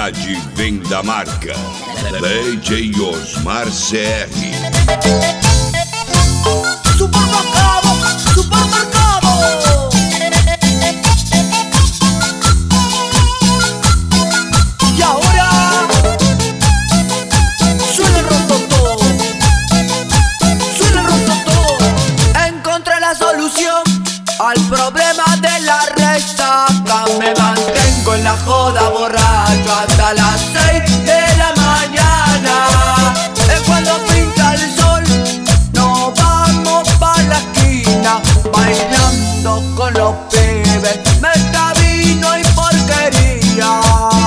qualidade vem da marca DJ Osmar CR. Supermercado, supermercado. Y ahora suena el rototó, suena el rototó. Encontré la solución al problema de la resaca. Me mantengo en la joda borracho hasta las 6 de la mañana. Es cuando pinta el sol, nos vamos pa' la esquina, bailando con los pibes, meta vino y porquería.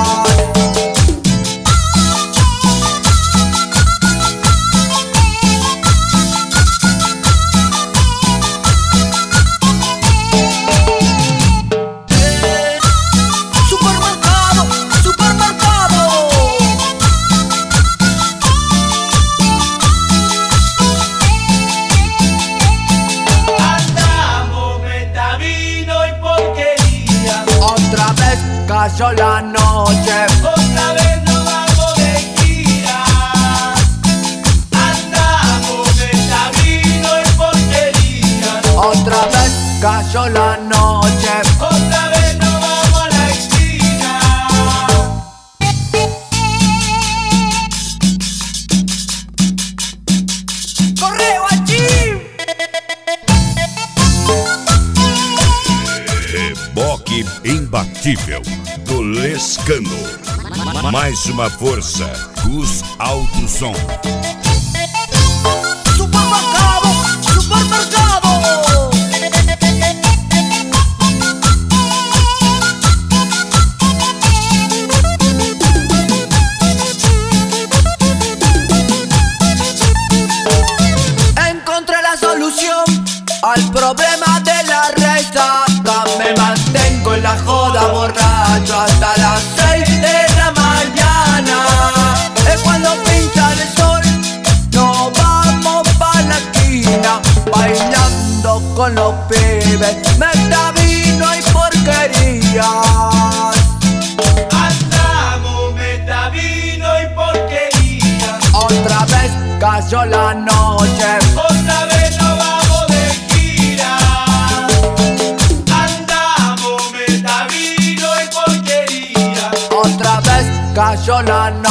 Supermercado, supermercado. Andamos, metavino y porquería. Otra vez cayó la noche, Otra vez nos vamos de gira. Andamos, metavino y porquería. otra vez cayó la noche. Otra vez nos vamos a la esquina. Correo allí. Reboque imbatível do Lescano. Mais uma força, Gus Alto Som. Supermercado, supermercado. Encontré la solución al problema de la resaca. Me mantengo en la joda borracho hasta las 6 de la mañana. Es cuando pinta el sol, nos vamos pa' la esquina, bailando con los pibes, meta vino y porquería. Andamos, metavino y porquería. Otra vez cayó la noche, Otra vez nos vamos de gira. Andamos, metavino y porquería. otra vez cayó la noche.